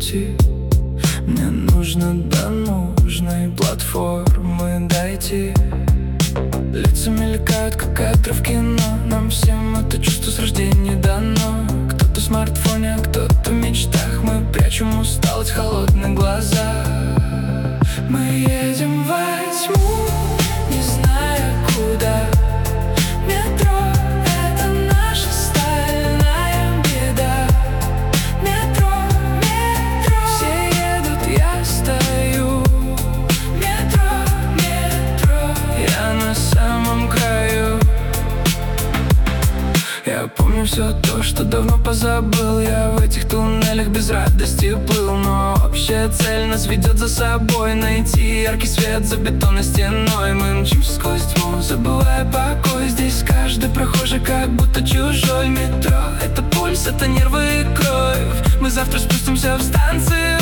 пути. Мне нужно до нужной платформы дойти. Лица мелькают, как кадры в кино. Нам всем это чувство с рождения дано. Кто-то в смартфоне, а кто-то в мечтах. Мы прячем усталость в холодных глазах. Мы едем во тьму, не зная куда. Метро — это наша стальная беда. Метро, метро, все едут, я стою. Метро, метро, я на самом краю. Я помню все то, что давно позабыл. Я в этих туннелях без радости плыл. Но общая цель нас ведет за собой. Найти яркий свет за бетонной стеной. Мы мчимся сквозь тьму, забывая покой. Здесь каждый прохожий как будто чужой. Метро — это пульс, это нервы и кровь. Мы завтра спустимся в станцию